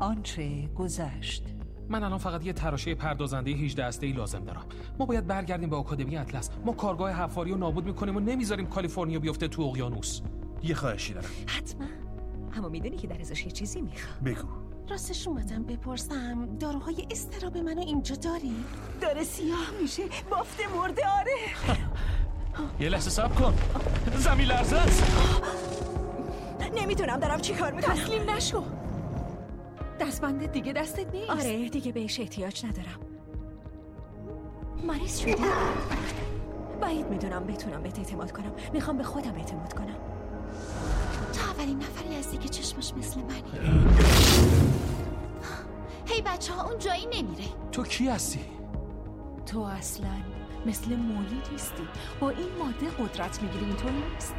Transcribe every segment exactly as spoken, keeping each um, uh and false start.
آنچه گذشت. من الان فقط یه تراشه پردازنده هجده هسته‌ای لازم دارم. ما باید برگردیم به آکادمی اطلس. ما کارگاه حفاری رو نابود میکنیم و نمیذاریم کالیفرنیا بیفته تو اقیانوس. یه خواهشی دارم. حتما. اما میدونی که در ازاش یه چیزی میخوام. بگو. راستش اومدم بپرسم داروهای استراب منو اینجا داری؟ داره سیاه میشه، بافت مرده. آره. یه لحظه صبر کن. زمین لرزه است. نمیدونم دارم چی کار میکنم. تسلیم نشو. دستبندت دیگه دستت نیست. آره دیگه بهش احتیاج ندارم. مریض شدی؟ بعید میدونم بتونم بهت اعتماد کنم. میخوام به خودم اعتماد کنم. تو اولین نفری هستی که چشمش مثل منی. هی بچه ها اون جایی نمیره. تو کی هستی؟ تو اصلا مثل مولی نیستی. با این ماده قدرت میگیری، اینطور نیست؟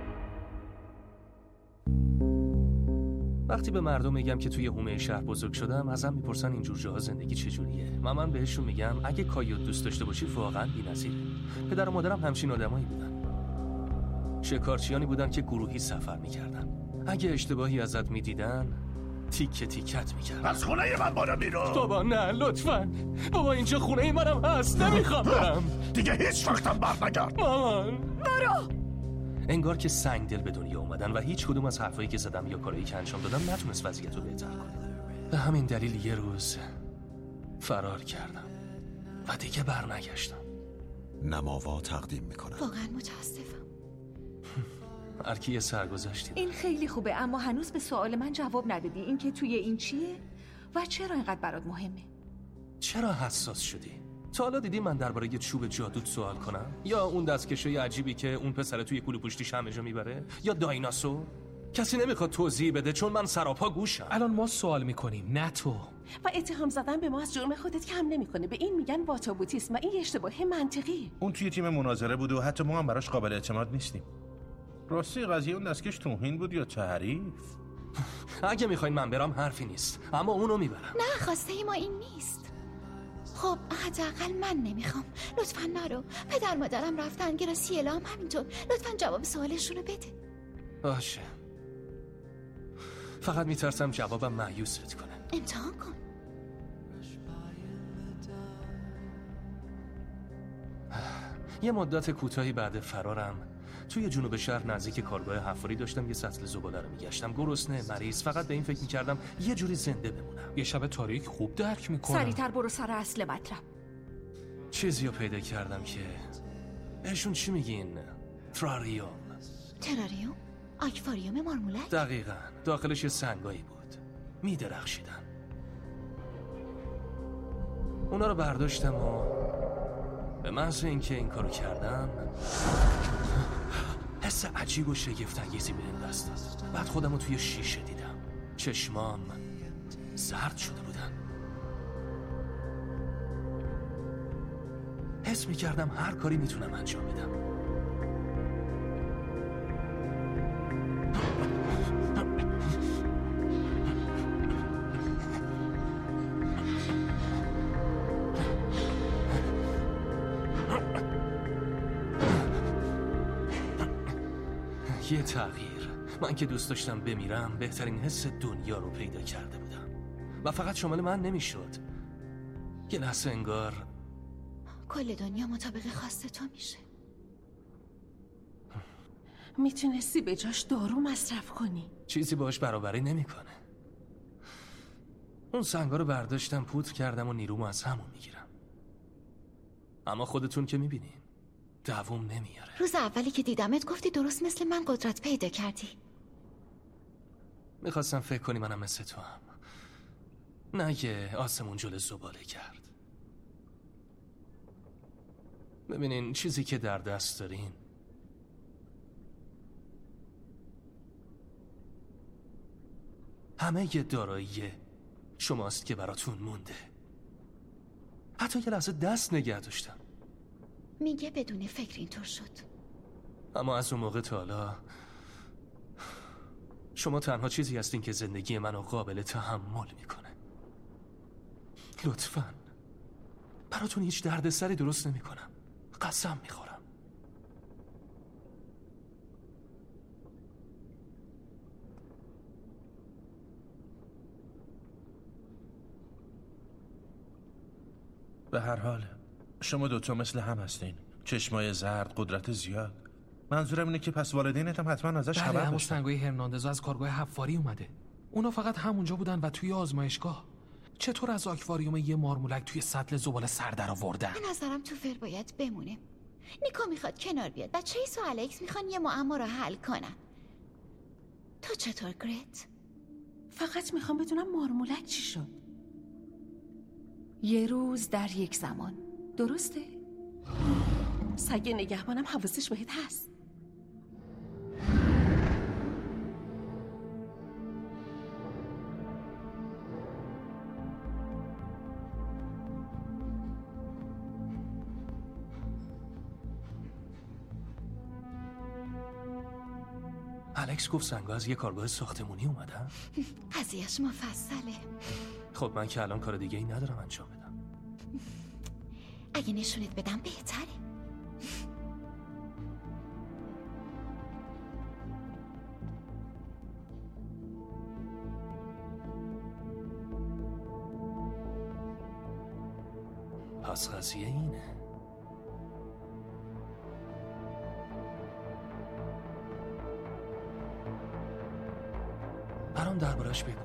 وقتی به مردم میگم که توی حومه شهر بزرگ شدم، ازم میپرسن این جور جاها زندگی چجوریه و من بهشون میگم اگه کایوت دوست داشته باشی واقعا بی‌نظیره. پدر و مادرم همچین آدمایی بودن. شکارچیانی بودن که گروهی سفر میکردن. اگه اشتباهی ازت میدیدن تیکه تیکت میکردن. از خونه من بالا بیرون. بابا نه لطفاً. بابا اینجا خونه منم هست، نمیخوام برم. دیگه هیچ وقتم برنگرد. مامان برو. انگار که سنگ دل به دنیا اومدن و هیچ کدوم از حرفایی که زدم یا کارهایی که انجام دادم نتونست وضعیت رو بهتر کنه. به همین دلیل یه روز فرار کردم و دیگه برنگشتم. نماوا تقدیم میکنم. واقعا متاسفم. هرکی یه سرگذشتی. این خیلی خوبه، اما هنوز به سوال من جواب ندادی. این که توی این چیه و چرا اینقدر برات مهمه؟ چرا حساس شدی؟ تا حالا دیدی من درباره یه چوب جادوت سوال کنم؟ یا اون دستکشه عجیبی که اون پسر توی کوله پوشتیش همه جا میبره؟ یا دایناسور؟ کسی نمیخواد توضیح بده چون من سراپا گوشم. الان ما سوال میکنیم نه تو. و اتهام زدن به ما از جرم خودت کم نمیکنه. به این میگن واتابوتیسم و این اشتباه منطقی. اون توی تیم مناظره بود و حتی ما هم براش قابل اعتماد نیستیم. راستی قضیه اون دستکش توهین بود یا تعریف؟ اگه میخواین من برم حرفی نیست، اما اونو میبرم. نه خواسته ای ما این نیست. خب حداقل من نمیخوام. لطفاً نرو. پدر مادرم رفتن، گراسیلا هم همینطور. لطفاً جواب سوالشونو بده. باشه. فقط میترسم جوابم مایوست کنه. امتحان کن. یه مدت کوتاهی بعد فرارم توی جنوب شهر نزدیک کارگاه حفاری داشتم یه سطل زباله رو میگشتم. گرسنه، مریض، فقط به این فکر میکردم یه جوری زنده بمونم. یه شب تاریک خوب درک میکنم. سریعتر برو سر اصل مطلب. چیزی رو پیدا کردم که بهشون چی میگین؟ تراریوم. تراریوم؟ آکواریوم مارمولک؟ دقیقاً. داخلش یه سنگایی بود، میدرخشیدن. اونا رو برداشتم و به محض اینکه این کارو کردم حس عجیب و شگفت‌انگیزی بهم دست داد. بعد خودم رو توی شیشه دیدم. چشمام زرد شده بودن. حس می‌کردم هر کاری میتونم انجام بدم. یه تغییر. من که دوست داشتم بمیرم بهترین حس دنیا رو پیدا کرده بودم و فقط شامل من نمیشد. یه لحظه انگار کل دنیا مطابق خواست تو میشه. میتونستی به جاش دارو مصرف کنی. چیزی باش برابری نمیکنه. اون سنگا رو برداشتم، پودر کردم و نیرومو از همون میگیرم. اما خودتون که میبینین دوام نمیاره. روز اولی که دیدمت گفتی درست مثل من قدرت پیدا کردی. میخواستم فکر کنی منم مثل تو هم. نه که آسمون جل زباله کرد. ببینین چیزی که در دست دارین همه یه دارایی شماست که براتون مونده. حتی یه لحظه دست نگه داشتم. میگه بدون فکر اینطور شد. اما از اون موقع تا حالا شما تنها چیزی هستین که زندگی منو قابل تحمل میکنه. لطفاً براتون هیچ دردسری درست نمیکنم. قسم میخورم. به هر حال شما دوتا مثل هم هستین، چشمای زرد، قدرت زیاد. منظورم اینه که پس والدینت هم حتما ازش خبر داشتن. بله، سنگوی هرناندز از کارگاه حفاری اومده. اونا فقط همونجا بودن و توی آزمایشگاه. چطور از آکواریوم یه مارمولک توی سطل زباله سر در آوردن؟ به نظرم تو فر باید بمونه. نیکو میخواد کنار بیاد و چیس و الکس میخوان یه معما رو حل کنن. تو چطور گرت؟ فقط میخوام بدونم مارمولک چی شد. یه روز در یک زمان، درسته؟ سگ نگهبانم حواسش بهت هست. الکس گفت سنگا از یه کارگاه ساختمونی اومدن؟ قضیهش مفصله. خب من که الان کار دیگه ای ندارم انجام بدم. اگه نشونت بدم بهتره. پس قضیه اینه. برام دربارش بگو.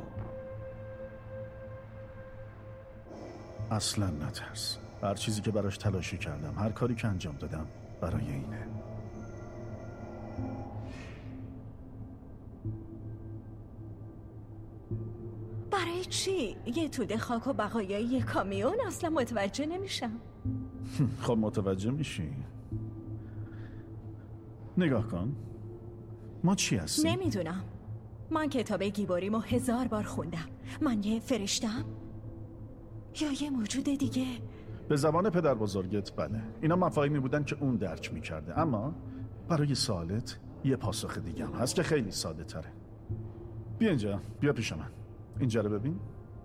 اصلا نترس. هر چیزی که براش تلاشی کردم، هر کاری که انجام دادم برای اینه. برای چی؟ یه توده خاک و بقایای یه کامیون؟ اصلا متوجه نمیشم. خب متوجه میشی. نگاه کن. ما چی هستیم؟ نمیدونم. من کتاب گیباریمو هزار بار خوندم. من یه فرشتم؟ یا یه موجود دیگه؟ به زبان پدر بزرگت بله. اینا مفاهیمی بودن که اون درک میکرده، اما برای سوالت یه پاسخ دیگه هم هست که خیلی ساده تره. بیا اینجا، بیا پیش من. اینجا رو ببین.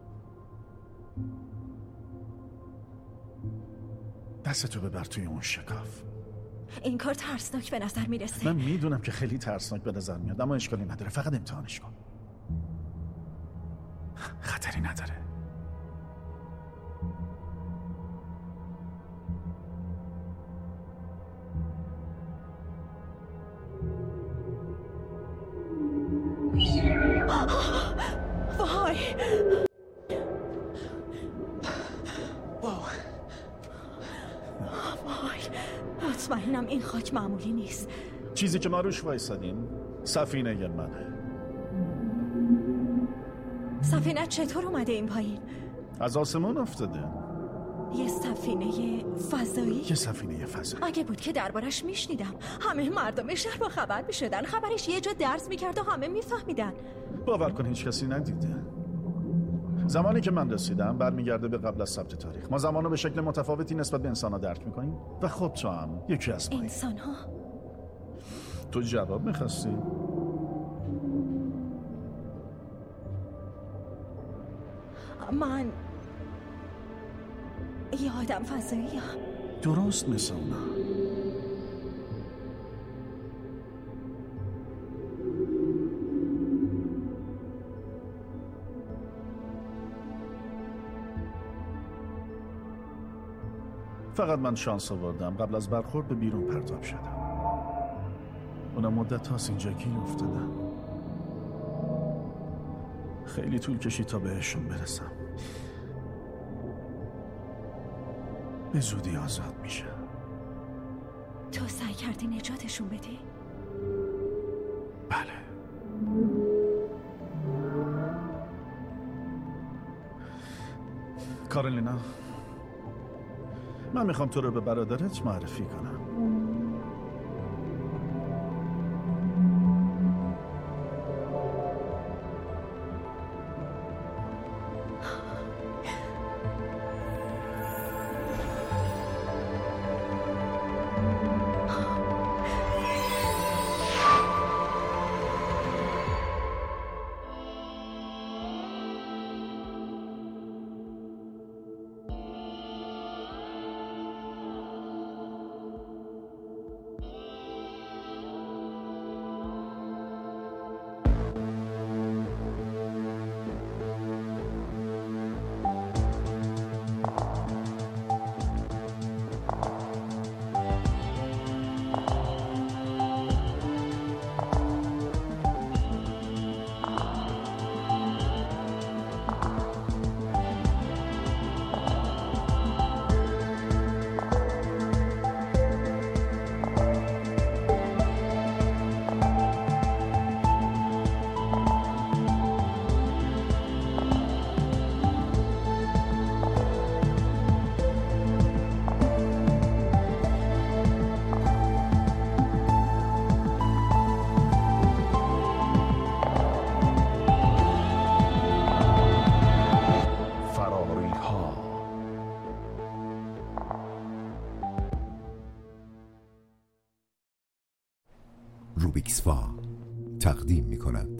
دستتو ببر توی اون شکاف. این کار ترسناک به نظر میرسه. من میدونم که خیلی ترسناک به نظر میاد، اما اشکالی نداره. فقط امتحانش کن. خطری نداره. وای وای مطمئنم این خاک معمولی نیست. چیزی که ما روش وایسادیم سفینه منه. سفینه چطور اومده این پایین؟ از آسمون افتاده. یه سفینه فضایی؟ یه سفینه فضایی. اگه بود که دربارش میشنیدم، همه مردم شهر با خبر میشدن. خبرش یه جا درس میکرد و همه میفهمیدن. باور کن هیچ کسی ندیده. زمانی که من رسیدم برمیگرده به قبل از ثبت تاریخ. ما زمانو به شکل متفاوتی نسبت به انسان‌ها درک میکنیم و خب تو هم یکی از ما. انسان‌ها؟ تو جواب میخواستی؟ من یه آدم فضاییم. درست مثل اونا. فقط من شانس آوردم قبل از برخورد به بیرون پرتاب شدم. اونا مدت هاست اینجا گیر افتادن. خیلی طول کشید تا بهشون برسم. به زودی آزاد میشه. تو سعی کردی نجاتشون بدی؟ بله. کارلینا، من میخوام تو رو به برادرت معرفی کنم. روبیکس فا تقدیم می کند.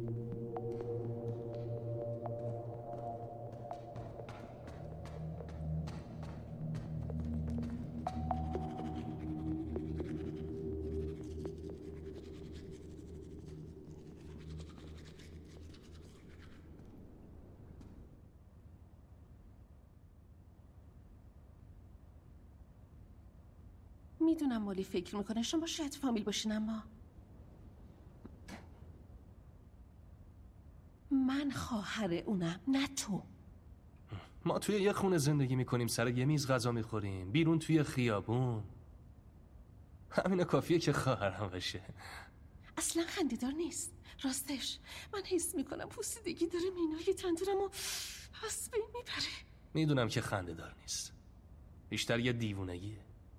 میدونم مولی فکر میکنه شما شاید فامیل باشین، اما من خواهر اونم، نه تو. ما توی یه خونه زندگی میکنیم، سر یه میز غذا میخوریم، بیرون توی خیابون. همینه کافیه که خواهرم بشه. اصلا خنده‌دار نیست. راستش من حس میکنم پوسیدگی داره مینای تندورم و از بین میبره. میدونم که خنده‌دار نیست، بیشتر یه دیوونگیه.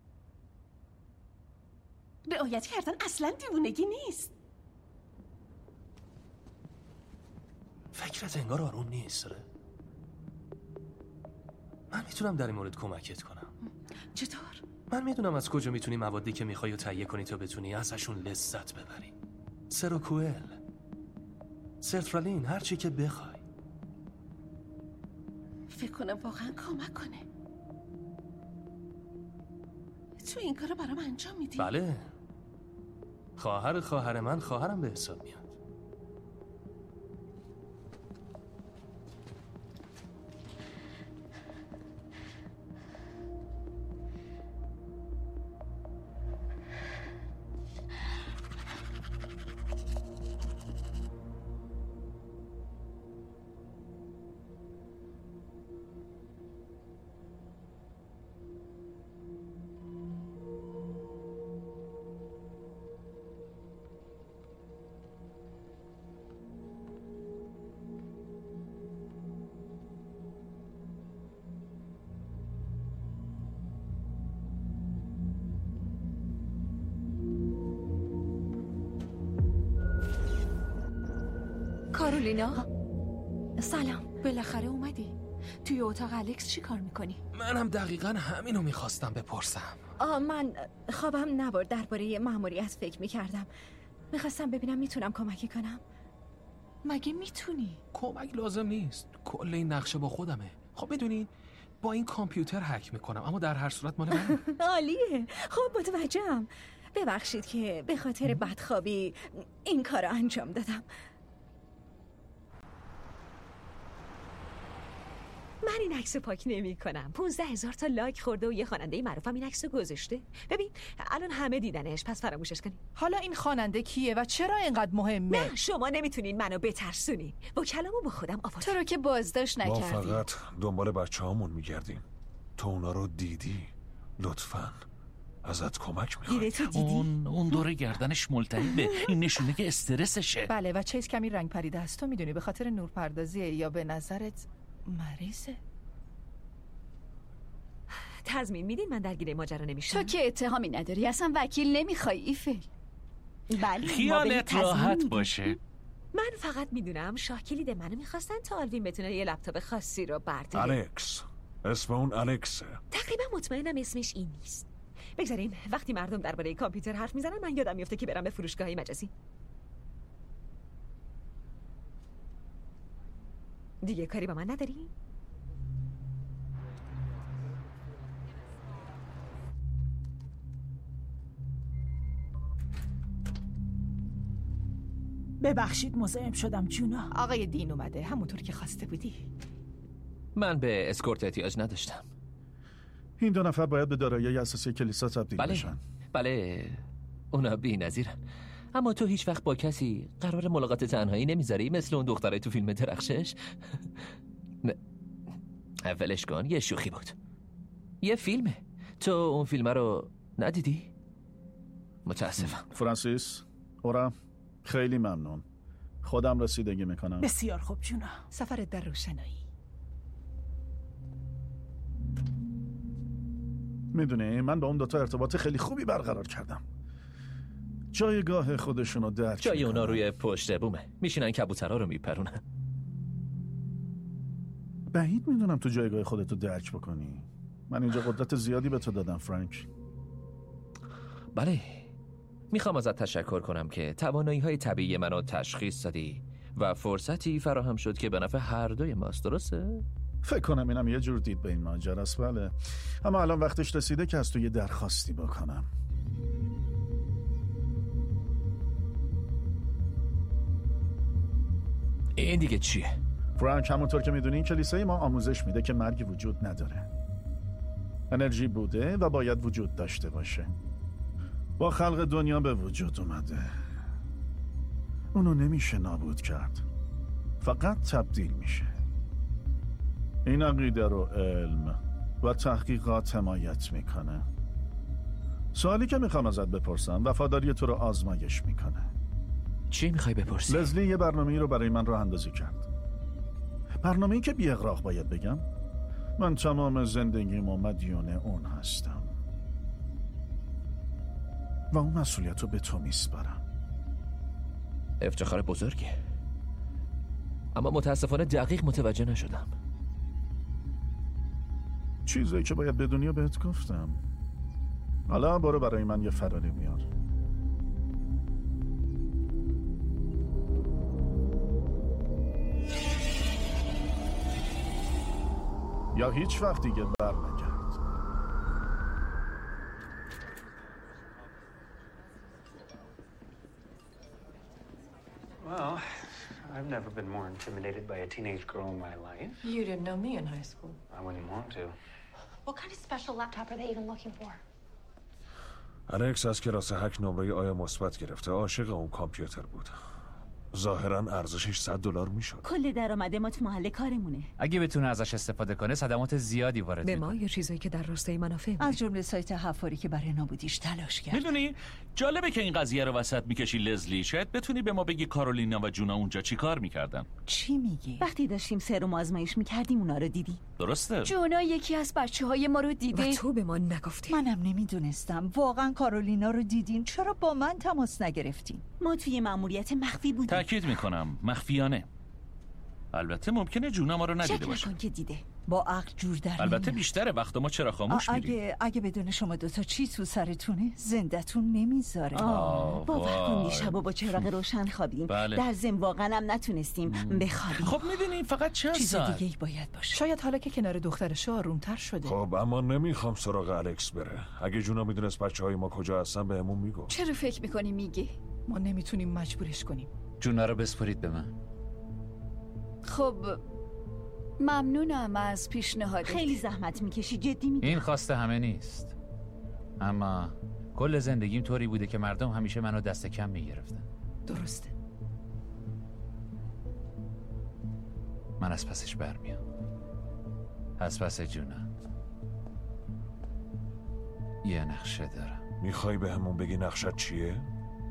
رعایت کردن اصلا دیوونگی نیست. فکرت انگار آروم نیست. ره من میتونم در این مورد کمکت کنم. چطور؟ من میدونم از کجا میتونی موادی که میخوای و تهیه کنی تا بتونی ازشون لذت ببری. سروکوئل، سرترالین، هر چی که بخوای. فکر کنم واقعا کمک کنه. تو این کارو برام انجام میدی؟ بله، خواهر خواهر من خواهرم به حساب میاد. کارولینا، سلام. بالاخره اومدی. توی اتاق الکس چی کار میکنی؟ منم دقیقاً همینو میخواستم بپرسم. آه من خوابم نبرد، درباره مأموریت فکر میکردم. میخواستم ببینم میتونم کمکی کنم. مگه میتونی؟ کمک لازم نیست، کل این نقشه با خودمه. خب بدونین با این کامپیوتر هک میکنم، اما در هر صورت مال من. عالیه. خب متوجهم. ببخشید که به خاطر بدخوابی این کارو انجام دادم. من این عکس پاک نمی کنم. پونزده هزار تا لایک خورده و یه خواننده معروفم این عکس رو گذاشته. ببین الان همه دیدنش، پس فراموشش کنی. حالا این خواننده کیه و چرا اینقدر مهمه؟ نه شما نمیتونین منو بترسونین. با کلامو با خودم آورد. تو رو که بازداشت نکردی. ما فقط دنبال بچه هامون میگردیم. تو اونا رو دیدی؟ لطفاً ازت کمک میخوام. اون اون دور گردنش ملتهبه. این نشونه که استرسشه. بله و چیز کمی رنگ پریده است. تو میدونی به خاطر نورپردازیه یا به نظرت مریضه؟ تضمین میدین من درگیر ماجرا نمیشم؟ تو که اتهامی نداری، اصلا وکیل نمیخوای ایفل. بله خیالت راحت باشه. من فقط میدونم شاه کلید منو میخواستن تا آلوین بتونه یه لپتاپ خاصی رو برداره. الکس، اسم اون الکسه. تقریبا مطمئنم اسمش این نیست. بگذاریم وقتی مردم درباره کامپیوتر حرف میزنن من یادم میفته که برم به فروشگاه‌های مجازی. دیگه کاری با من نداری؟ ببخشید مزاحم شدم جونا. آقای دین اومده، همونطور که خواسته بودی. من به اسکورت احتیاج نداشتم. این دو نفر باید به دارایی اساسی کلیسا تبدیل بله. بشن. بله اونا بی‌نظیرن. اما تو هیچ وقت با کسی قرار ملاقات تنهایی نمیذاری مثل اون دختره تو فیلم درخشش؟ نه اولش کن، یه شوخی بود. یه فیلمه. تو اون فیلم رو ندیدی؟ متاسفم. فرانسیس، اورا، خیلی ممنون. خودم رسیدگی میکنم. بسیار خوب جونا. سفرت در روشنایی. میدونی من با اون دوتا ارتباط خیلی خوبی برقرار کردم. جایگاه خودشونو درک جای میکنم. اونا روی پشت بومه، میشینن کبوترها رو میپرونن. بعید میدونم تو جایگاه خودتو درک بکنی. من اینجا قدرت زیادی به تو دادم فرانک. بله میخوام ازت تشکر کنم که توانایی‌های طبیعی منو تشخیص دادی و فرصتی فراهم شد که به نفع هر دوی ماست. درسته؟ فکر کنم اینم یه جور دید به این ماجراست. بله، اما الان وقتش رسیده که از تو یه درخواستی بکنم. این دیگه چیه؟ فرانک، همونطور که میدونی کلیسای ما آموزش میده که مرگی وجود نداره. انرژی بوده و باید وجود داشته باشه. با خلق دنیا به وجود اومده. اونو نمیشه نابود کرد، فقط تبدیل میشه. این عقیده رو علم و تحقیقات حمایت میکنه. سوالی که میخوام ازت بپرسم وفاداری تو رو آزمایش میکنه. چی میخوای بپرسی؟ لزلی یه برنامه‌ای رو برای من راه اندازی کرد. برنامه‌ای که بی اغراق باید بگم من تمام زندگیمو مدیون اون هستم و اون مسئولیت رو به تو میسپارم. افتخار بزرگه، اما متاسفانه دقیق متوجه نشدم. چیزایی که باید بدونی و بهت گفتم. حالا برو برای من یه فراری بیار. یا هیچ وقت دیگه بر نگرد. Well, I've never been more intimidated by a teenage girl in my life. You didn't know me in high school. I wouldn't want to. What kind of special laptop are they even looking for? الکس از کلاس هک نمره آیا مثبت گرفته. عاشق اون کامپیوتر بود. ظاهراً ارزشش صد دلار میشد. کل درآمد ما تو محل کارمونه. اگه بتونه ازش استفاده کنه صدمات زیادی وارد به میکنه. ما یا چیزایی که در راستای منافع از جمله سایت حفاری که برای نابودیش تلاش کرد. میدونی جالبه که این قضیه رو وسط میکشی لزلی. شاید بتونی به ما بگی کارولینا و جونا اونجا چی کار میکردن؟ چی میگی؟ وقتی داشتیم سرم آزمایش میکردیم اونا رو دیدی؟ درسته. جونا یکی از بچه های ما رو دیده و تو به ما نگفتی. منم نمیدونستم. واقعا کارولینا رو دیدین؟ چرا با من تماس نگرفتین؟ ما توی مأموریت مخفی بودیم. تأکید میکنم مخفیانه. البته ممکنه جونا ما رو ندیده شک باشه. نکن که دیده. با عقل جور در البته نمیاد. بیشتر وقت ما چرا خاموش میریم؟ اگه اگه بدون شما دوتا چی تو سرتونه زندتون نمیذاره. آه، باور کن وای. شبا با چراغ روشن خوابیدیم. بله. در ضمن واقعا هم نتونستیم بخوابیم. خب میدونی فقط چند چیز ساعت دیگه ای باید باشه. شاید حالا که کنار دخترش آرومتر شده. خب اما نمیخوام سراغ الکس بره. اگه جونا میدونست بچه های ما کجا هستن بهمون میگو. چرا فکر میکنی میگه؟ ما نمیتونیم مجبورش کنیم. جونا رو بسپرید به من. خب ممنونم از پیشنهادت. خیلی زحمت میکشی، جدی میگم. این خواسته همه نیست، اما کل زندگیم طوری بوده که مردم همیشه منو دست کم میگرفتن. درسته. من از پسش برمیام. از پس جونا یه نقشه دارم. میخوای به همون بگی نقشت چیه؟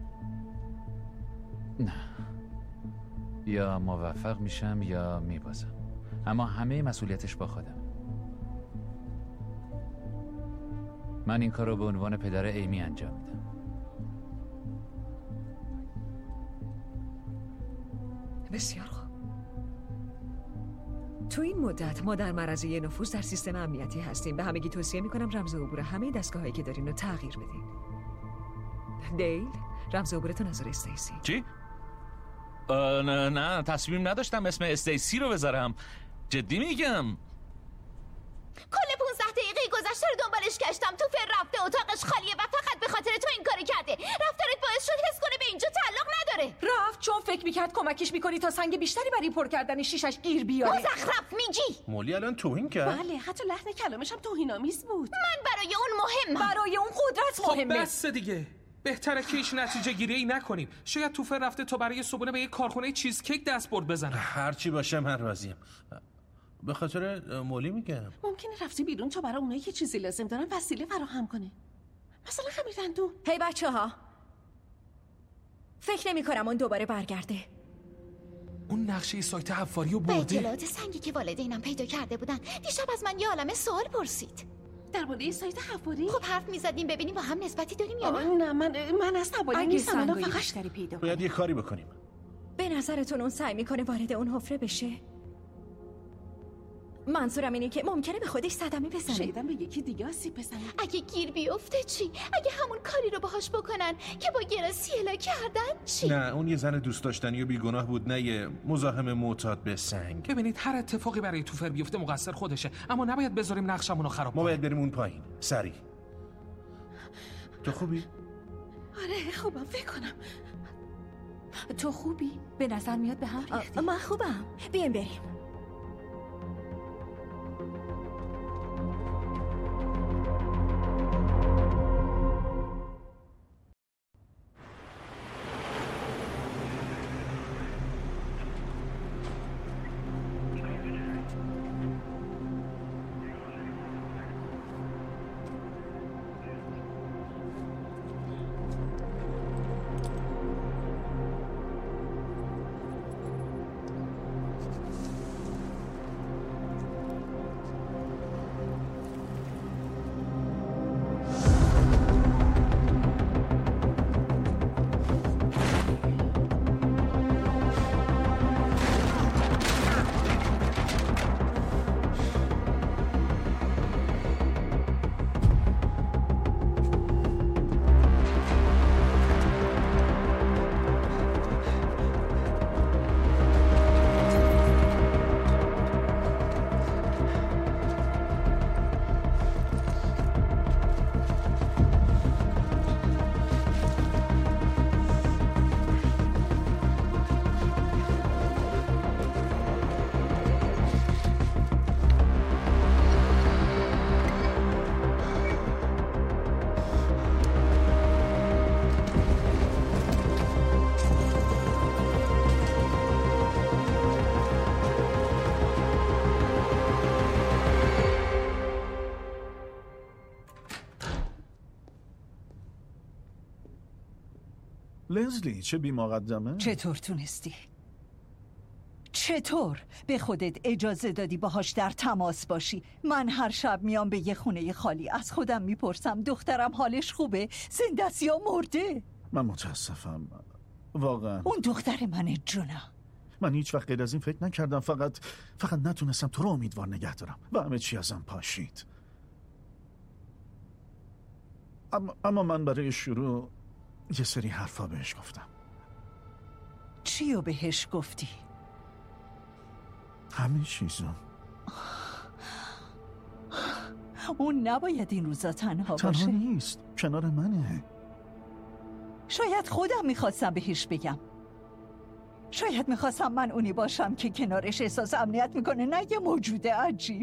نه، یا موفق میشم یا میبازم، اما همه مسئولیتش با خودم. من این کار رو به عنوان پدر ایمی انجام میدم. بسیار خوب. تو این مدت ما در معرض یه نفوذ در سیستم امنیتی هستیم. به همگی توصیه میکنم رمز عبور همه دستگاهایی که دارین رو تغییر بدین. دیل، رمز عبورتون از استیسی. چی؟ نه نه تصمیم نداشتم اسم استیسی رو بذارم. جدی میگم. کل پونزده دقیقه گذشته رو دنبالش گشتم. تو فر رفته، اتاقش خالیه و فقط به خاطر تو این کارو کرده. رفتارت باعث شد حس کنه به اینجا تعلق نداره. رفت چون فکر میکرد کمکش میکنی تا سنگ بیشتری برای پر کردن شیشش گیر بیاره. مزخرف میگی. مولی الان توهین کرد؟ بله، حتی لحن کلامش هم توهین‌آمیز بود. من برای اون مهمم. برای اون قدرت مهمه. خب بس دیگه. بهتره که هیچ نتیجه گیری ای نکنیم. شاید توفر رفته تا برای صبحونه به یک کارخونه چیزکیک دست برد بزنه. هر چی باشه من راضیم. به خاطر مولی میگم. ممکنه رفتی بیرون تا برای اونایی که چیزی لازم دارن وسیله فراهم کنه. مثلا همین رندون. هی بچه ها، فکر نمی کنم اون دوباره برگرده. اون نقشه سایت حفاری رو به برده. اطلاعات سنگی که والدینم پیدا کرده بودن دیشب از من یه عالمه سوال پرسید. درباره سایت حفاری؟ خب حرف میزدیم ببینیم با هم نسبتی داریم یا آه، نه. نه من من از تبایی نیستم. الان فقط بیشتری پیدا کنیم. باید یه کاری بکنیم. به نظرتون اون سعی میکنه وارد اون حفره بشه؟ منظورم اینه که ممکنه به خودش صدمه بزنه. شایدم به یکی دیگه آسیب بزنه. اگه گیر بیفته چی؟ اگه همون کاری رو باهاش بکنن که با گراسیلا کردن چی؟ نه اون یه زن دوست داشتنی و بیگناه بود، نه یه مزاحم معتاد به سنگ. ببینید هر اتفاقی برای توفر بیفته مقصر خودشه، اما نباید بذاریم نقشمون رو خراب ما باید بریم اون پایین سریع. تو خوبی؟ آره خوبم فکر کنم. تو خوبی؟ به نظر میاد به هم ریختی. من خوبم. بیایم بریم. لزلی چه بی مقدمه؟ چطور تونستی؟ چطور به خودت اجازه دادی باهاش در تماس باشی؟ من هر شب میام به یه خونه خالی، از خودم میپرسم دخترم حالش خوبه؟ زنده است یا مرده؟ من متاسفم واقعا. اون دختر منه جونا. من هیچ وقت غیر از این فکر نکردم، فقط فقط نتونستم تو رو امیدوار نگه دارم و همه چی ازم پاشید. اما, اما من برای شروع یه سری حرفا بهش گفتم. چی رو بهش گفتی؟ همه چیزو. اون نباید این روزا تنها باشه. تنها نیست، کنار منه. شاید خودم میخواستم بهش بگم. شاید میخواستم من اونی باشم که کنارش احساس امنیت میکنه، نه یه موجود عجیب.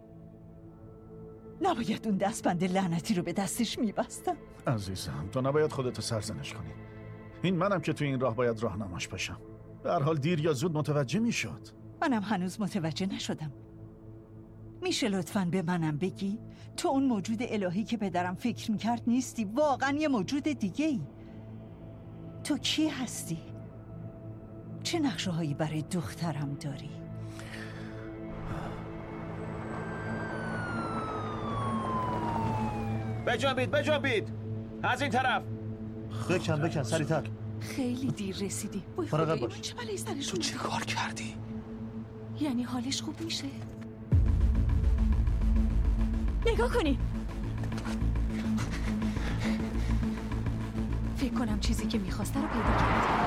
نباید اون دستبند لعنتی رو به دستش میبستم. عزیزم تو نباید خودتو سرزنش کنی. این منم که تو این راه باید راهنماش باشم. به هر حال دیر یا زود متوجه میشد. منم هنوز متوجه نشدم. میشه لطفاً به منم بگی تو اون موجود الهی که پدرم فکر میکرد نیستی، واقعا یه موجود دیگه ای؟ تو کی هستی؟ چه نقشه هایی برای دخترم داری؟ بجنبید بجنبید از این طرف. بکن بکن سریعتر. خیلی دیر رسیدی. وای مراقب خدای باش. من چه بلایی سرش تو چه کار کردی؟ یعنی حالش خوب میشه؟ نگاه کنی. فکر کنم چیزی که میخواسته رو پیدا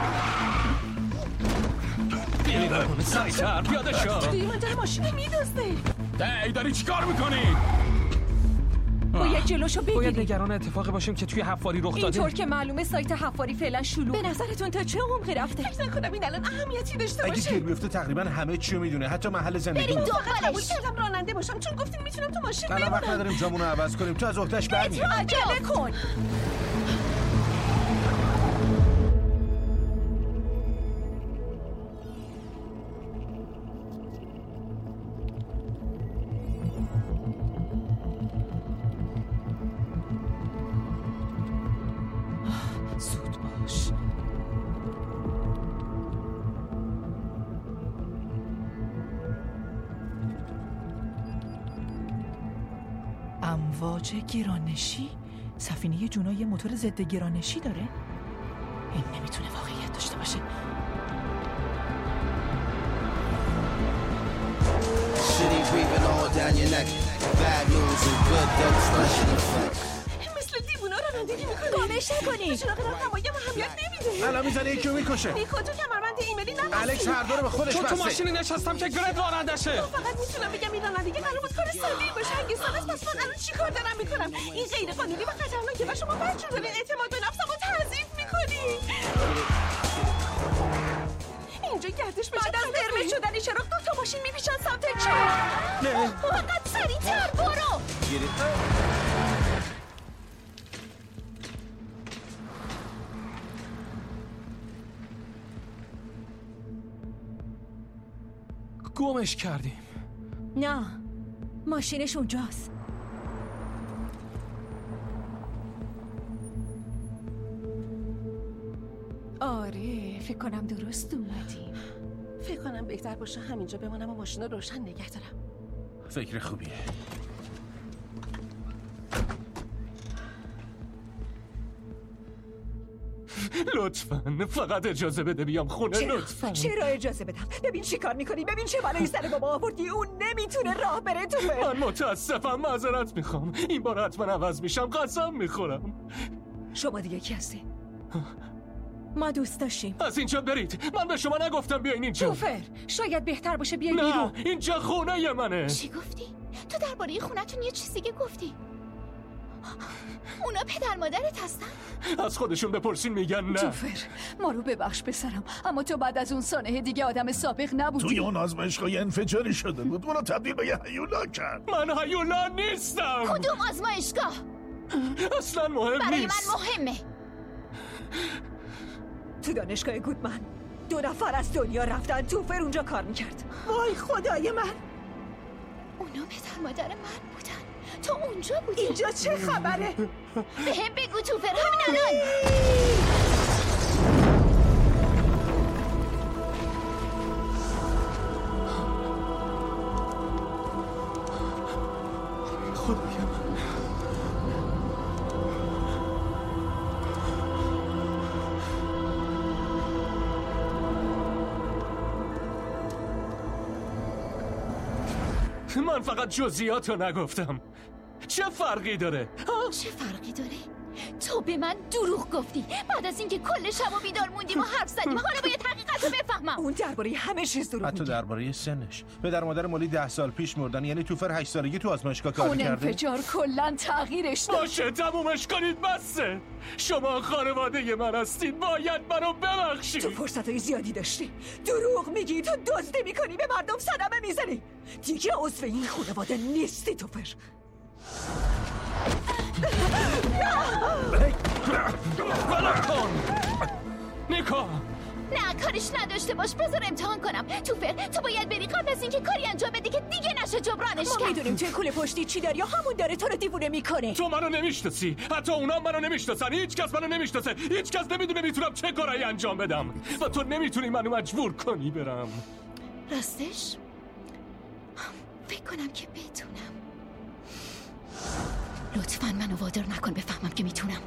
کرد. نگاه کنه سریعتر پیاده شو. توی من در ماشین میدازده. ای داری چی کار میکنی؟ باید جلوشو بگیری. باید نگران اتفاقی باشیم که توی حفاری رخ داده. اینطور که معلومه سایت حفاری فعلا شلوغ. به نظرتون تا چه عمقی رفته؟ فکر نکنم این الان اهمیتی داشته باشه. اگه گیر بیفته تقریبا همه چی رو میدونه، حتی محل زندگی. بریم دنبالش. قبول کردم راننده باشم چون گفتین میتونم تو ماشین الان وقت بمونم. نداریم جامونو عوض کنیم، تو از عهده‌اش برمیاد. عجله کن. زود باش. امواج گرانشی؟ سفینه جونا یه موتور ضد گرانشی داره؟ این نمیتونه واقعیت داشته باشه. electricity breathing all down your neck. Bad news and good, then flashing effect. مثل دیوونا رانندگی میکنه. گامش نکنی. چراغ راهنمایی ما اهمیت نمیده. الان میزنه یکی رو میکشه. نیکو تو کمربند ایمنی نبستی. الکس هر دور به خودش بسته. تو ماشینی نشستم که گرد رانندشه. فقط میتونم بگم این رانندگی قرار بود کار ساده باشه. اگه ساده است پس من الان چیکار دارم میکنم؟ این غیر قانونی و خطرناکه و شما برچون دارین اعتماد به نفسمو تضعیف میکنی. اینجا گردش بشه. بعد از قرمز شدن چراغ دو تا ماشین میپیچن سمت چپ. نه. فقط سریعتر برو. گمش کردیم. نه ماشینش اونجاست. آره فکر کنم درست اومدیم. فکر کنم بهتر باشه همینجا بمانم و ماشین رو روشن نگه دارم. فکر خوبیه. لطفاً فقط اجازه بده بیام خونه. چرا؟ لطفاً چرا اجازه بدم؟ ببین چی کار میکنی؟ ببین چه بلایی سر بابا آوردی. اون نمیتونه راه بره. تو من متاسفم، معذرت میخوام. این بار حتما عوض میشم، قسم میخورم. شما دیگه کی هستی؟ ما دوست داشتیم. از اینجا برید. من به شما نگفتم بیاین اینجا. توفر شاید بهتر باشه بیای نه بیرون. اینجا خونه منه. چی گفتی؟ تو درباره خونتون یه چیز دیگه گفتی. اونا پدر مادرت هستن؟ از خودشون بپرسین میگن نه. توفر ما رو ببخش پسرم، اما تو بعد از اون سانحه دیگه آدم سابق نبودی. توی اون آزمایشگاه یه انفجاری شده بود. اونو تبدیل به یه هیولا کرد. من هیولا نیستم. کدوم آزمایشگاه؟ اصلا مهم برای نیست. من مهمه. تو دانشگاه گودمن دو نفر از دنیا رفتن. توفر اونجا کار میکرد. وای خدای من. اونا پدر مادر من بودن. تو اونجا بودی. اینجا چه خبره؟ به هم بگو توفر همین الان. خدایم. من فقط جزئیات رو نگفتم. چه فرقی داره؟ چه فرقی داره؟ تو به من دروغ گفتی بعد از اینکه کل شب و بیدار موندیم و حرف زدیم. حالا باید حقیقت رو بفهمم. اون درباره همه چیز دروغ حتی درباره سنش. پدر مادر مولی ده سال پیش مردن. یعنی توفر هشت سالگی تو آزمایشگاه کار اون کرده. انفجار کلا تغییرش داد. باشه تمومش کنید بسه. شما خانواده من هستید، باید منو ببخشید. تو فرصتهای زیادی داشتی. دروغ میگی. تو دزدی میکنی، به مردم صدمه میزنی. دیگه عضو این خانواده نیستی توفر. بلا کن نیکو. نه کارش نداشته باش. بذار امتحان کنم. توفر تو باید بری قبل از اینکه کاری انجام بدی که دیگه نشه جبرانش کرد. ما میدونیم توی کوله پشتی چی داری یا همون داره تو رو دیوونه میکنه. تو منو نمیشناسی، حتی اونا منو نمیشناسن. هیچ کس منو نمیشناسه. هیچ کس نمیدونه میتونم چه کارایی انجام بدم و تو نمیتونی منو مجبور کنی برم. راستش فکر کنم که بتونم. لطفاً منو وادار نکن بفهمم که میتونم.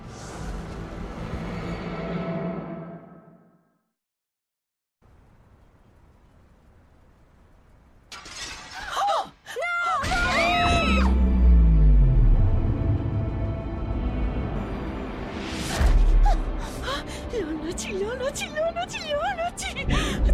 لعنتی لعنتی لعنتی لعنتی.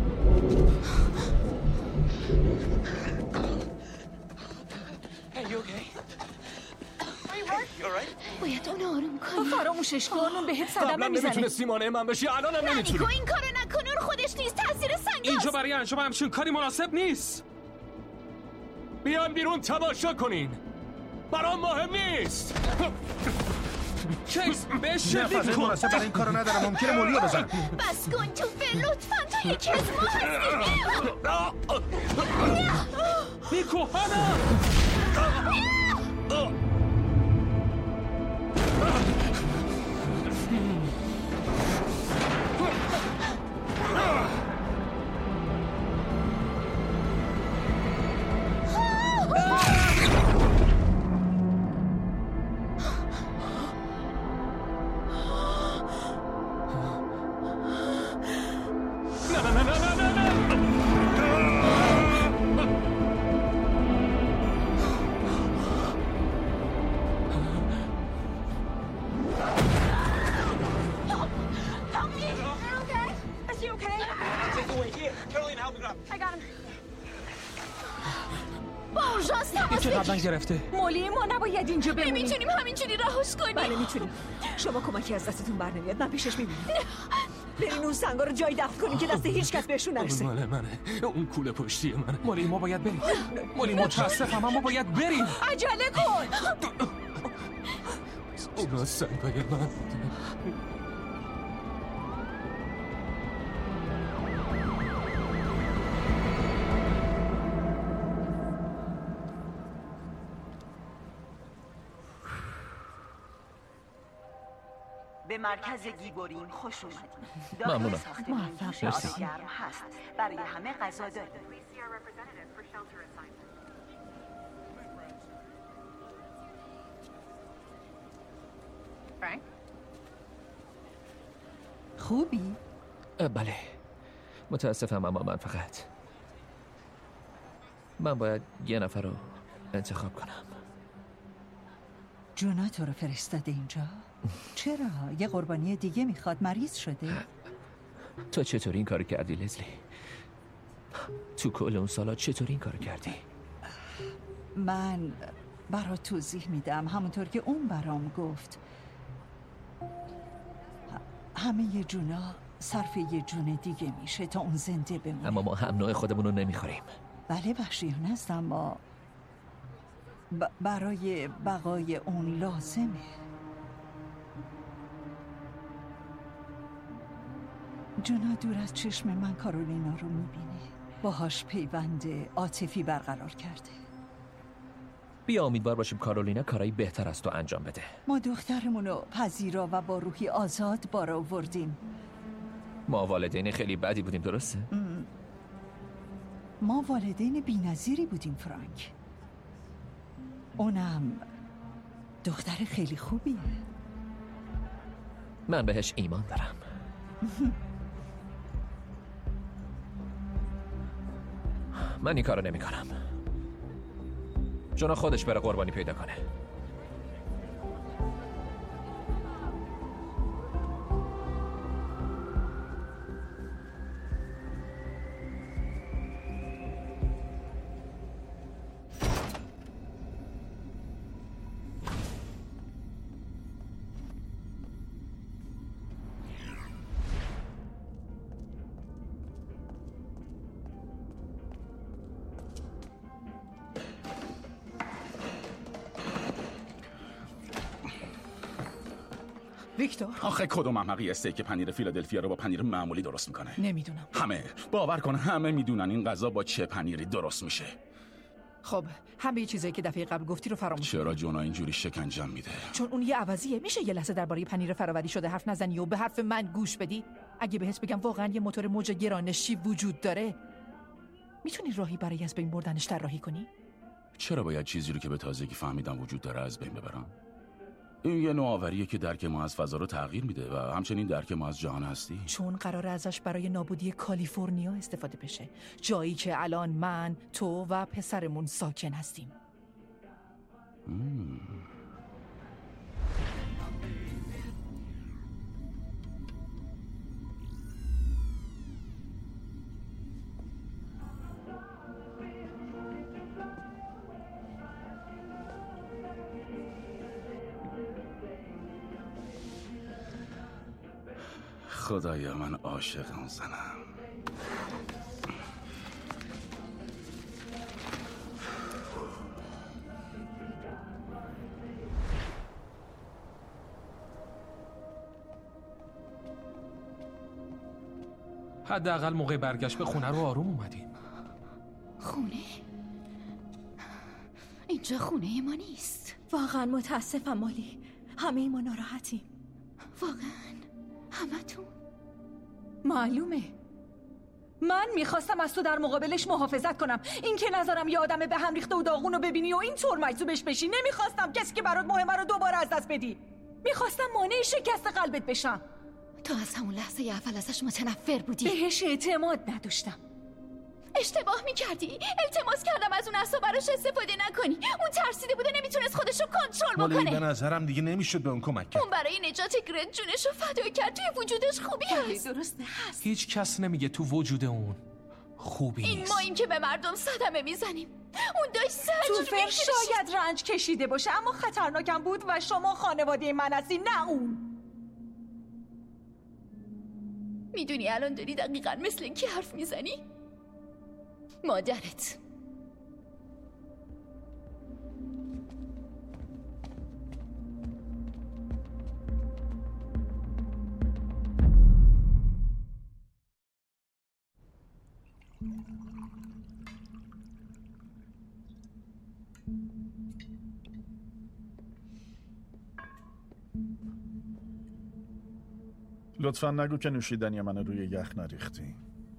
Hey, you okay? Are you hurt? You alright? باید اون آروم کنی. فراموشش کن. اون بهت صدمه قبلا میزنه. نمیتونستی مانع من بشی، الانم نمیتونی. نیکو این کارو نکن. اون خودش نیست. تاثیر سنگاست. اینجا برای انجام همچین کاری مناسب نیست. بیان بیرون تماشا کنین. برام مهم نیست. چیز به نه شدید فضای کن. مناسب برای این کارو ندارم. ممکنه مولیو بزنم. بس کن توفر لطفاً. تو یکی از ما هستی. نیکو هانا. I got him. با اورژانس تماس که قبلا بگیر. گرفته. مولی ما نباید اینجا بمونیم. نمیتونیم همینجوری رهاش کنیم. بله میتونیم. شما کمکی از دستتون بر نمیاد. من پیشش میبینم. برین اون سنگا رو جای دفن کنین که دست هیچ کس بهشون نرسه. مال منه. اون کوله پشتی منه. مولی ما باید بریم. مولی متاسفم اما باید بریم. عجله کن. اونا سنگای من. به مرکز گیبورین خوش اومدید. ممنونم. داخل ساختمان مرسی. جوش گرم هست. برای همه غذا داریم. فرانک؟ خوبی؟ بله متاسفم اما من فقط من باید یه نفر رو انتخاب کنم. جونا تو رو فرستاده اینجا؟ چرا؟ یه قربانی دیگه میخواد؟ مریض شده؟ تو چطور این کار کردی لزلی؟ تو کل اون سالا چطور این کار کردی؟ من برات توضیح میدم همونطور که اون برام گفت. همه یه جونا صرف یه جون دیگه میشه تا اون زنده بمونه. اما ما هم نوع خودمون رو نمیخوریم. بله وحشیانه است اما ب- برای بقای اون لازمه. جونا دور از چشم من کارولینا رو میبینه. باهاش پیوند عاطفی برقرار کرده. بیا امیدوار باشیم کارولینا کارایی بهتر از تو انجام بده. ما دخترمون رو پذیرا و با روحی آزاد بار آوردیم. ما والدین خیلی بدی بودیم درسته؟ م. ما والدین بی‌نظیری بودیم فرانک. اونم دختر خیلی خوبیه. من بهش ایمان دارم. من این کارو نمی کنم. جونا خودش بره قربانی پیدا کنه. ویکتور آخه کدوم احمقی استیک پنیر فیلادلفیا رو با پنیر معمولی درست میکنه؟ نمیدونم. همه باور کن همه میدونن این غذا با چه پنیری درست میشه. خب همه چیزایی که دفعه قبل گفتی رو فراموش کن. چرا جونا اینجوری شکنجم میده؟ چون اون یه عوضیه. میشه یه لحظه درباره پنیر فراوری شده حرف نزنی و به حرف من گوش بدی؟ اگه بهت بگم واقعا یه موتور موج گرانشی وجود داره، میتونی راهی برای از بین بردنش طراحی کنی؟ چرا باید چیزی رو که به تازگی فهمیدم وجود داره از بین ببرم؟ این یه نوآوریه که درک ما از فضا رو تغییر میده و همچنین درک ما از جهان هستی. چون قراره ازش برای نابودی کالیفرنیا استفاده بشه، جایی که الان من، تو و پسرمون ساکن هستیم. مم. خدایا من عاشق اون زنم. حداقل موقع برگشت به خونه رو آروم اومدیم. خونه؟ اینجا خونه ما نیست. واقعا متاسفم مالی. همه ما ناراحتیم. واقعا همتون؟ معلومه. من میخواستم از تو در مقابلش محافظت کنم، این که نظرم یه آدم به هم ریخته و داغون رو ببینی و اینطور مجذوبش بشی. نمیخواستم کسی که برات مهمه رو دوباره از دست بدی. میخواستم مانع شکست قلبت بشم. تو از همون لحظه اول ازش متنفر بودی. بهش اعتماد نداشتم. اشتباه میکردی. التماس کردم از اون اصلا براش استفاده نکنی. اون ترسیده بوده نمیتونست خودش رو کنترل ولی به بکنه. نظرم دیگه نمیشد به اون کمک کرد. اون برای نجات گرت جونش رو فدا کرد. توی وجودش خوبی هست. درسته هست. هیچ کس نمیگه تو وجود اون خوبی این نیست. ماییم که به مردم صدمه میزنیم. اون داشت زجر توفر می‌کشید. شاید رنج کشیده باشه اما خطرناکم بود و شما خانواده من هستی نه اون. میدونی الان داری دقیقا مثل کی حرف میزنی؟ مادرت. لطفا نگو که نوشیدنی من روی یخ نریختی.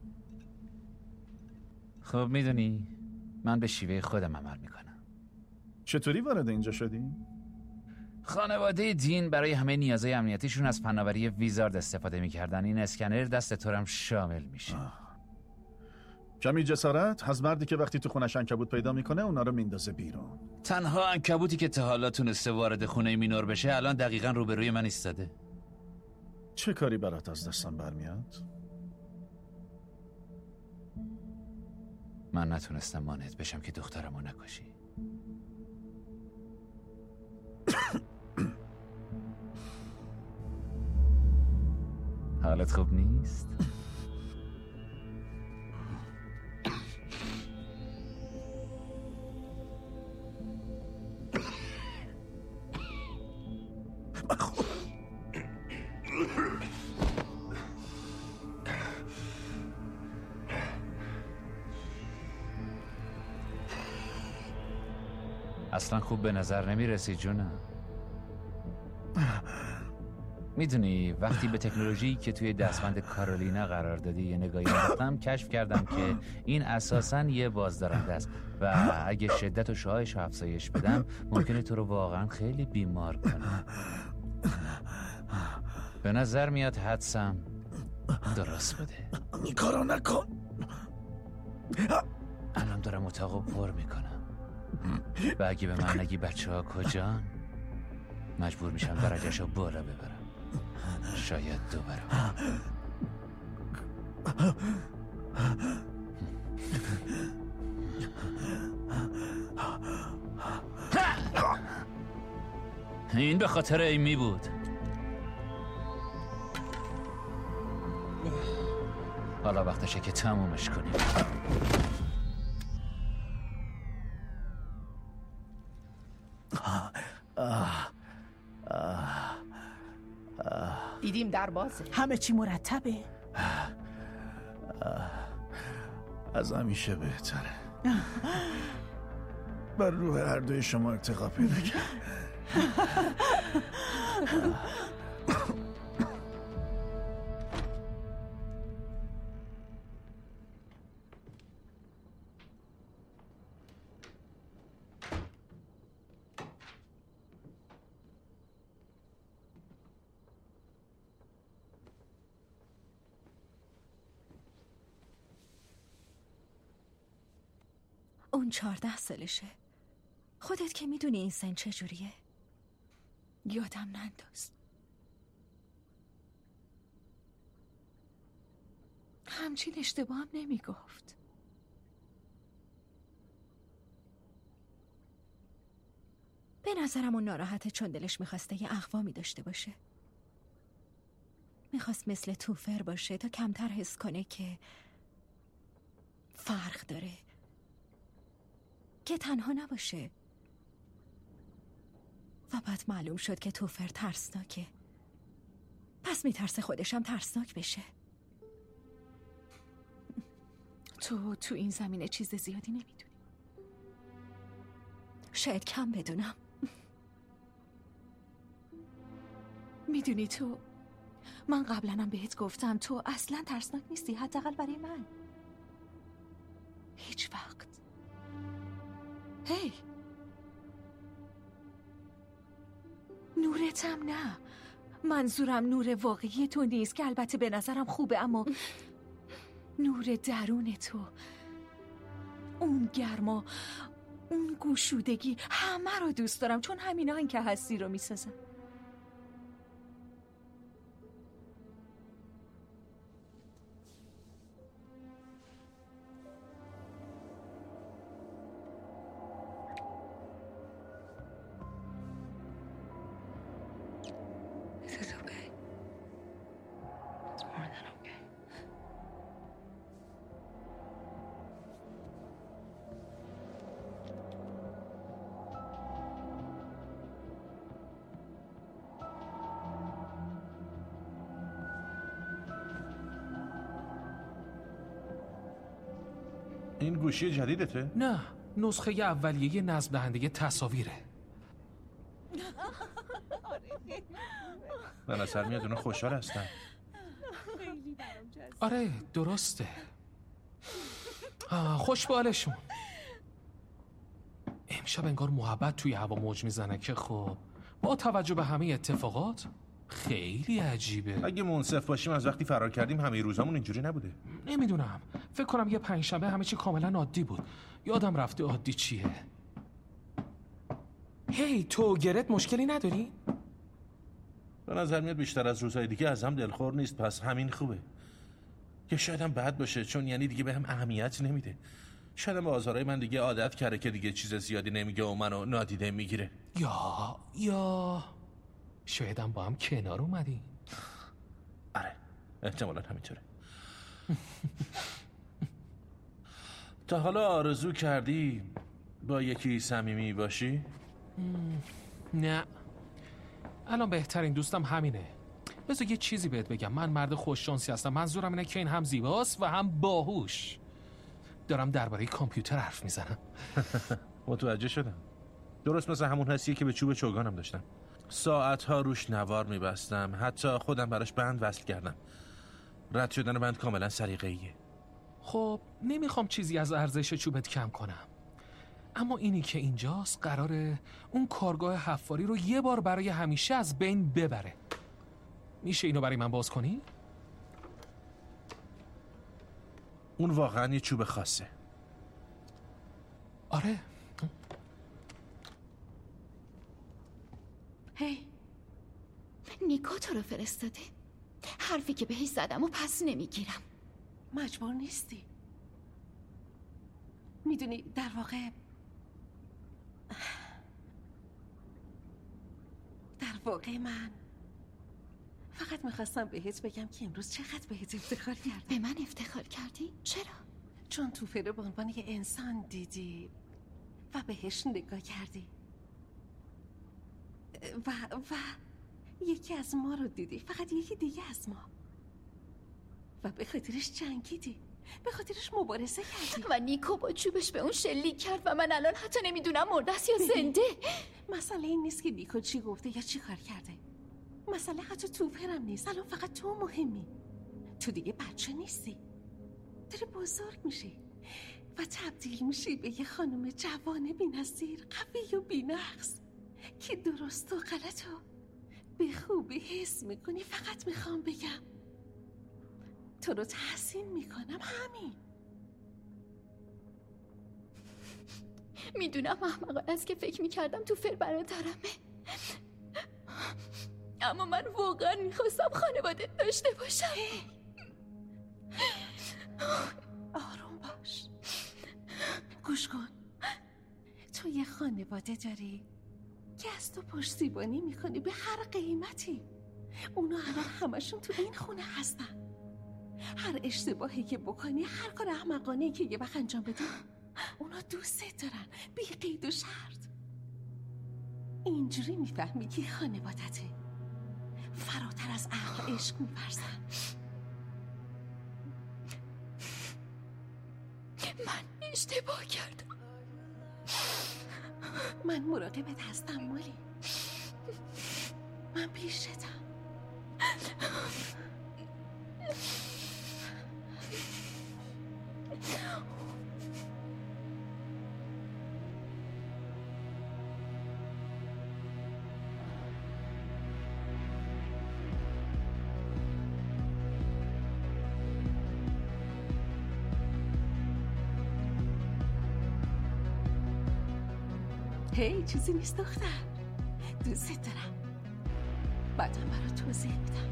خب میدونی من به شیوه خودم عمل میکنم. چطوری وارد اینجا شدی؟ خانواده دین برای همه نیازهای امنیتیشون از فناوری ویزارد استفاده میکردن. این اسکنر دست تو هم شامل میشه. کمی جسارت از مردی که وقتی تو خونش عنکبوت پیدا میکنه اونا رو میندازه بیرون. تنها عنکبوتی که تا حالا تونسته وارد خونه مینور بشه الان دقیقاً روبروی من ایستاده. چه کاری برات از دستم برمیاد؟ من نتونستم مانعت بشم که دخترمو نکشی. حالت خوب نیست؟ اصلا خوب به نظر نمیرسی جونم. میدونی وقتی به تکنولوژی که توی دستبند کارولینا قرار دادی یه نگاهی انداختم کشف کردم که این اساساً یه بازدارنده است و اگه شدت و شعاعش رو افزایش بدم ممکنه تو رو واقعاً خیلی بیمار کنه. به نظر میاد حدسم درست بوده. این کارو نکن. الان دارم اتاقو پر میکنم و اگه به من نگی بچه ها کجان مجبور میشم درجه‌شو بالا ببرم. شاید دوباره. این به خاطر ایمی بود. حالا وقتشه که تمومش کنیم. دیدیم در بازه. همه چی مرتبه. از همیشه بهتره. بر روح هر دوی شما ارتقا پیدا کرد. اون چهارده سالشه. خودت که میدونی این سن چجوریه. یادم ننداز. همچین اشتباه هم نمی گفت. به نظرم اون ناراحته چون دلش میخواسته یه اقوامی داشته باشه. میخواست مثل توفر باشه تا کمتر حس کنه که فرق داره، که تنها نباشه. و بعد معلوم شد که توفر ترسناکه، پس میترسه خودشم ترسناک بشه. تو تو این زمینه چیز زیادی نمیدونی. شاید کم بدونم. میدونی تو، من قبلنم بهت گفتم تو اصلا ترسناک نیستی، حداقل برای من. هیچ وقت. هی نورتم نه، منظورم نور واقعی تو نیست که البته به نظرم خوبه، اما نور درون تو، اون گرما، اون گشودگی، همه رو دوست دارم چون همینا این که هستی رو میسازم. more than okay. این گوشی جدیدته؟ نه، نسخه اولیه نصب دهنده تصاویره. من اصلا میاد اونو خوشحال هستن. آره درسته. خوش بالشون. امشب انگار محبت توی هوا موج میزنه که خب با توجه به همه اتفاقات خیلی عجیبه. اگه منصف باشیم از وقتی فرار کردیم همه روزامون اینجوری نبوده. نمیدونم، فکر کنم یه پنجشنبه همه چی کاملا عادی بود. یادم رفته عادی چیه. هی تو گرت مشکلی نداری؟ به نظر میاد بیشتر از روزهای دیگه از هم دلخور نیست، پس همین خوبه. که شاید هم بد باشه چون یعنی دیگه به هم اهمیت نمیده. شاید هم به آزارهای من دیگه عادت کرده که دیگه چیز زیادی نمیگه و منو نادیده میگیره. یا یا شاید هم با هم کنار اومدیم. آره احتمالا همینطوره. تا حالا آرزو کردی با یکی صمیمی باشی؟ نه، الان بهترین دوستم همینه. بذار یه چیزی بهت بگم، من مرد خوششانسی هستم. منظورم اینه که این هم زیباست و هم باهوش. دارم درباره کامپیوتر حرف میزنم. متوجه شدم. درست مثل همون حسیه که به چوب چوگانم داشتم. ساعتها روش نوار میبستم، حتی خودم براش بند وصل کردم. رد شدن بند کاملا سلیقه‌ایه. خب نمیخوام چیزی از ارزش چوبت کم کنم، اما اینی که اینجاست قراره اون کارگاه حفاری رو یه بار برای همیشه از بین ببره. میشه اینو برای من باز کنی؟ اون واقعا یه چوب خاصه. آره. هی نیکو تو رو فرستاده. حرفی که بهش زدم و پس نمیگیرم. مجبور نیستی. میدونی در واقع در واقع من فقط میخواستم بهت بگم که امروز چقدر بهت افتخار کردم. به من افتخار کردی؟ چرا؟ چون توفه رو به عنوان یه انسان دیدی و بهش نگاه کردی و و یکی از ما رو دیدی، فقط یکی دیگه از ما، و به خاطرش جنگیدی، به خاطرش مبارزه کردی. و نیکو با چوبش به اون شلیک کرد و من الان حتی نمیدونم مرده است یا زنده. مسئله این نیست که نیکو چی گفته یا چی کار کرده. مسئله حتی توفرم نیست. الان فقط تو مهمی. تو دیگه بچه نیستی، داری بزرگ میشی و تبدیل میشی به یه خانم جوان بی‌نظیر، قوی و بی‌نقص که درست و غلط رو به خوبی حس میکنی. فقط میخوام بگم تو رو تحسین میکنم، همین. میدونم احمقانه است که فکر میکردم تو فر برادرمه، اما من واقعا میخواستم خانواده داشته باشم. آروم باش، گوش کن. تو یه خانواده داری که از تو پشتیبانی میکنی به هر قیمتی. اونا الان همشون تو این خونه هستن. هر اشتباهی که بکنی، هر کار احمقانه‌ای که یه وقت انجام بدی، اونا دوستت دارن بی قید و شرط. اینجوری میفهمی که خانوادته. فراتر از عقل عشق می‌ورزن. من اشتباه کردم. من مراقبت هستم مولی. من پیشتم. هی چیزی نیست دختر، دوست دارم. بعدم برات توضیح میدم.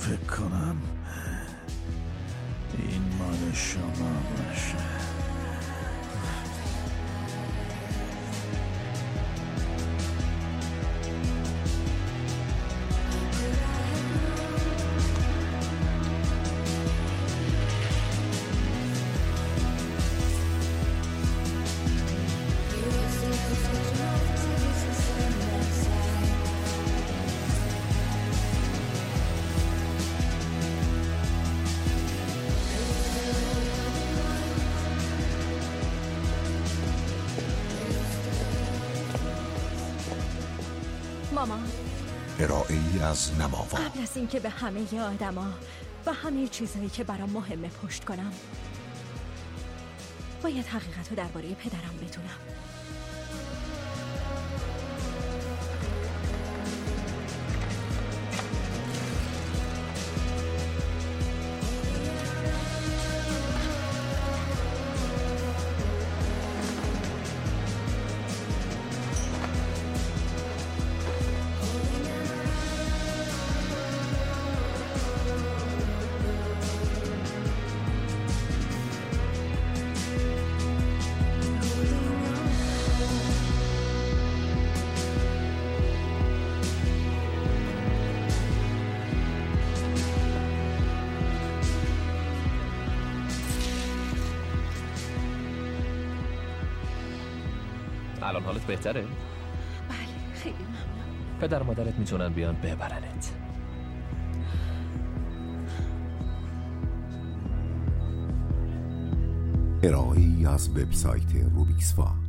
فکر کنم این مال شما باشه. مامان، ارائه‌ای از نماوا. قبل از اینکه به همه آدما و همه چیزهایی که برام مهمه پشت کنم، باید حقیقت رو درباره پدرم بدونم. الان حالت بهتره؟ بله، خیلی ممنون. پدر و مادرت میتونن بیان ببرنت. ارائه‌ای از وبسایت روبیکسوا.